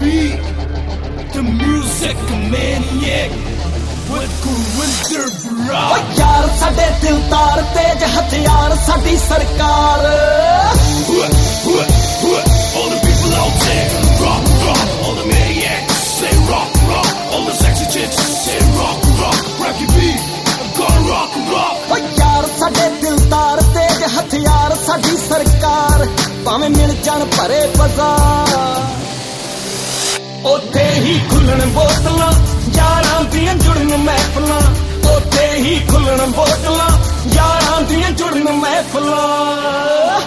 B, the music maniac with Gurinder Bra. ਓ ਯਾਰ ਸਾਡੇ ਦਿਲ ਤਾਰ ਤੇਜ ਹਥਿਆਰ ਸਾਡੀ ਸਰਕਾਰ All the people out there, rock, rock. All the maniacs say rock, rock. All the sexy chicks say rock, rock. Rocky B, I'm gonna rock, rock. ਓ ਯਾਰ ਸਾਡੇ ਦਿਲ ਤਾਰ ਤੇਜ ਹਥਿਆਰ ਸਾਡੀ ਸਰਕਾਰ ਭਾਵੇਂ ਮਿਲ ਜਾਣ ਭਰੇ ਬਾਜ਼ਾਰ ਉੱਥੇ ਹੀ ਖੁੱਲਣ ਬੋਤਲਾਂ ਯਾਰਾਂ ਦੀਆਂ ਜੁੜਨ ਮਹਿਫਲਾਂ ਉੱਥੇ ਹੀ ਖੁੱਲਣ ਬੋਤਲਾਂ ਯਾਰਾਂ ਦੀਆਂ ਜੁੜਨ ਮਹਿਫਲਾਂ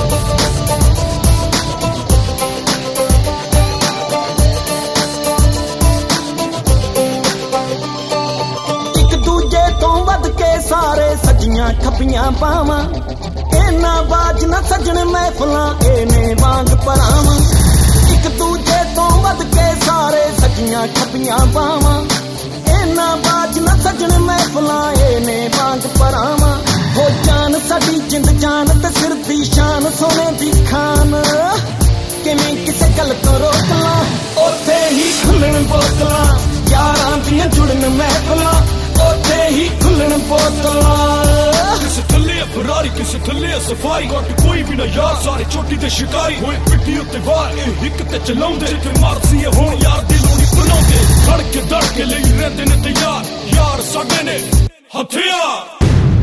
ਇੱਕ ਦੂਜੇ ਤੋਂ ਵੱਧ ਕੇ ਸਾਰੇ ਸਜੀਆਂ ਖੱਪੀਆਂ ਬਾਵਾਂ ਇਹਨਾਂ ਬਾਜ ਨਾ ਸਜਣ ਮਹਿਫਲਾਂ ਇਹਨੇ ਵਾਂਗ ਪਰਾਵਾਂ ਇੱਕ ਦੂਜੇ ਤੋਂ ਵੱਧ ਕੇ ਸਾਰੇ ਸਜੀਆਂ ਖੱਪੀਆਂ ਬਾਵਾਂ ਇਹਨਾਂ ਬਾਜ ਨਾ ਸਜਣ ਮਹਿਫਲਾਂ ਇਹਨੇ ਵਾਂਗ ਪਰਾਵਾਂ ਹੋ ਜਾਨ ਸਾਡੀ ਜਿੰਦ ਜਾਨ ਤੇ ਸਿਰ ਦੀ ਸ਼ਾਨ ਸੋਨੇ ਦੀ ਖਾਨ ਕਿਵੇਂ ਕਿਸੇ ਗੱਲ ਤੋਂ ਰੋਕ ਲਾਂ ਉੱਥੇ ਹੀ ਖੁੱਲਣ ਬੋਤਲਾਂ ਯਾਰਾਂ ਦੀਆਂ ਜੁੜਨ ਮਹਿਫਲਾਂ ਉੱਥੇ ਹੀ ਖੁੱਲਣ ਬੋਤਲਾਂ ਕਿਸੇ ਥੱਲੇ ਆ ਫਰਾਰੀ ਕਿਸੇ ਥੱਲੇ ਆ ਸਫਾਰੀ ਘੱਟ ਕੋਈ ਵੀ ਨਾ ਯਾਰ ਸਾਰੇ ਚੋਟੀ ਦੇ ਸ਼ਿਕਾਰੀ ਹੋਏ ਪਿੱਟੀ ਉੱਤੇ ਵਾਰ ਇਹ ਹਿੱਕ ਤੇ ਚਲਾਉਂਦੇ ਜਿੱਥੇ ਮਾਰਸੀ ਇਹ ਹੁਣ ਯਾਰ ਦਿਲੋਂ ਨਹੀਂ ਬਣਾਉਂਦੇ ਖੜ ਕੇ ਦੜ ਕੇ ਲਈ ਰਹਿੰਦੇ ਨੇ ਤਿਆਰ ਯਾਰ ਸਾਡੇ ਨੇ ਹਥਿਆਰ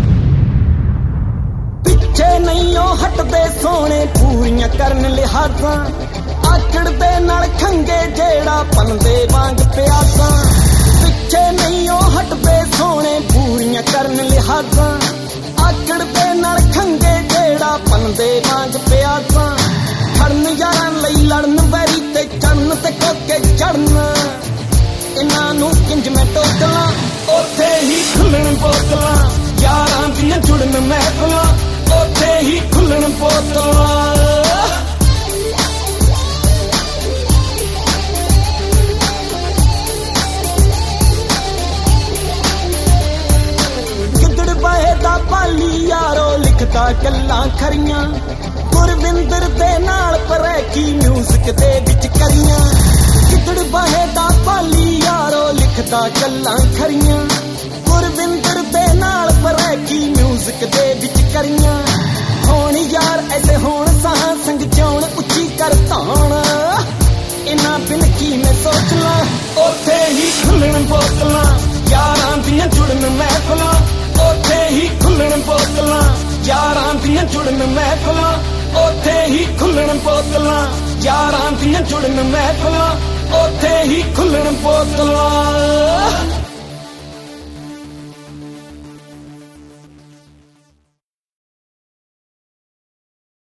ਪਿੱਛੇ ਨਹੀਂ ਉਹ ਹਟਦੇ ਸੋਹਣੇ ਪੂਰੀਆਂ ਕਰਨ ਲਿਹਾਜ਼ਾਂ ਆਕੜ ਦੇ ਨਾਲ ਖੰਗੇ ਜਿਹੜਾ ਪੰਦੇ ਵਾਂਗ ਪਿਆਸਾਂ ਪਿੱਛੇ ਨਹੀਂ ਉਹ ਹਟਦੇ ਸੋਹਣੇ ਪੂਰੀਆਂ ਕਰਨ ਲਿਹਾਜ਼ਾਂ ਆਕੜ ਦੇ ਨਾਲ ਖੰਗੇ ਜਿਹੜਾ ਪੰਦੇ ਵਾਂਗ ਪਿਆਸਾਂ ਖੜਨ ਯਾਰਾਂ ਲਈ ਲੜਨ ਵੈਰੀ ਤੇ ਚੜਨ ਤੇ ਕੋਕੇ ਚੜਨ ਇਹਨਾਂ ਨੂੰ ਕਿੰਜ ਮੈਂ ਟੋਕਲਾਂ ਉੱਥੇ ਹੀ ਖੁੱਲਣ ਬੋਤਲਾਂ ਯਾਰਾਂ ਦੀਆਂ ਜੁੜਨ ਮਹਿਫਲਾਂ ਉੱਥੇ ਹੀ ਖੁੱਲਣ ਬੋਤਲਾਂ ਗਿੱਦੜ ਬਾਹੇ ਦਾ ਪਾਲੀ ਯਾਰੋ ਲਿਖਦਾ ਗੱਲਾਂ ਖਰੀਆਂ ਗੁਰਵਿੰਦਰ ਦੇ ਨਾਲ ਪਰੈਕੀ ਮਿਊਜ਼ਿਕ ਦੇ ਵਿੱਚ ਕਰੀਆਂ ਗਿੱਦੜ ਬਾਹੇ ਦਾ ਪਾਲੀ ਯਾਰੋ ਲਿਖਦਾ ਗੱਲਾਂ ਖਰੀਆਂ ਗੁਰਵਿੰਦਰ ਦੇ ਨਾਲ ਪਰੈਕੀ ਮਿਊਜ਼ਿਕ ਦੇ ਵਿੱਚ ਕਰੀਆਂ ਹੁਣ ਯਾਰ ਐਸੇ ਹੋਣ ਸਾਹ ਸੰਗ ਜਾਉਣ ਉੱਚੀ ਕਰ ਧਾਣ ਇਹਨਾਂ ਬਿਨ ਕੀ ਮੈਂ ਸੋਚ ਲਾਂ ਉੱਥੇ ਹੀ ਖੁੱਲਣ ਬੋਤਲਾਂ ਯਾਰਾਂ ਦੀਆਂ ਜੁੜਨ ਮਹਿਫਲਾਂ ਉੱਥੇ ਹੀ ਖੁੱਲਣ ਬੋਤਲਾਂ ਯਾਰਾਂ ਦੀਆਂ ਜੁੜਨ ਮਹਿਫਲਾਂ ਉੱਥੇ ਹੀ ਖੁੱਲਣ ਬੋਤਲਾਂ ਯਾਰਾਂ ਦੀਆਂ ਜੁੜਨ ਮਹਿਫਲਾਂ ਉੱਥੇ ਹੀ ਖੁੱਲਣ ਬੋਤਲਾਂ